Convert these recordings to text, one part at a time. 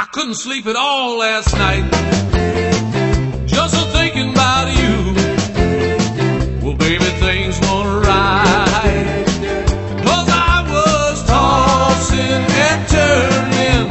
I couldn't sleep at all last night, just thinking about you. Well, baby, things weren't right, 'cause I was tossing and turning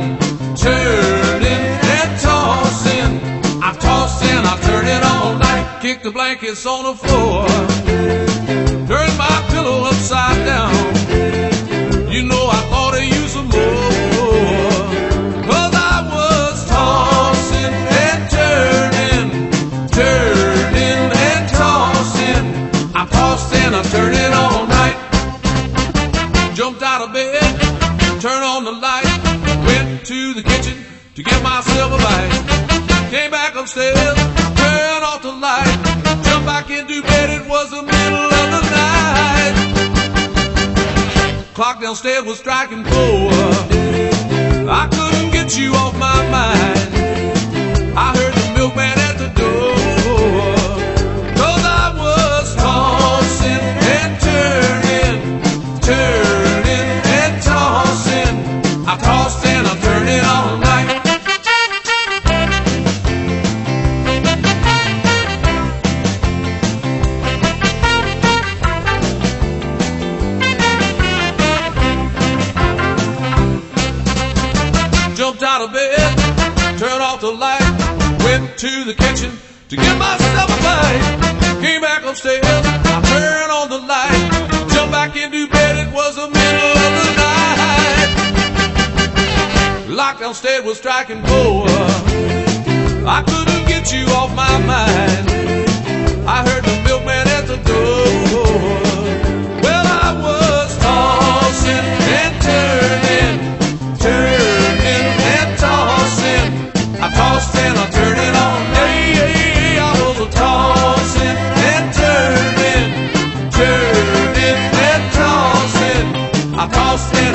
and tossing. I tossed and I turned it all night, kicked the blankets on the floor, turned my pillow upside down. You know I thought of you some more, 'cause I was tossing and turning and tossing. I tossed and I turned it all night. Jumped out of bed, turned on the light, went to the kitchen to get myself a bite. Came back upstairs, turned off the light, jumped back into bed. It was the middle of the night. Clock downstairs was striking 4. I couldn't get you off my mind. I heard the milkman at the door, 'cause I was tossing and turning and tossing. I tossed and I turned it all night. Jumped out of bed, turned off the light, went to the kitchen to get myself a bite. Came back upstairs, I turned on the light, jumped back into bed. It was the middle of the night. Lock downstairs was striking 4. I couldn't get you off my mind. I heard the milkman at the door. Well, I was tossing and turning and tossing. I tossed and I turned it on. Hey, I was a tossing and turning and tossing. I tossed and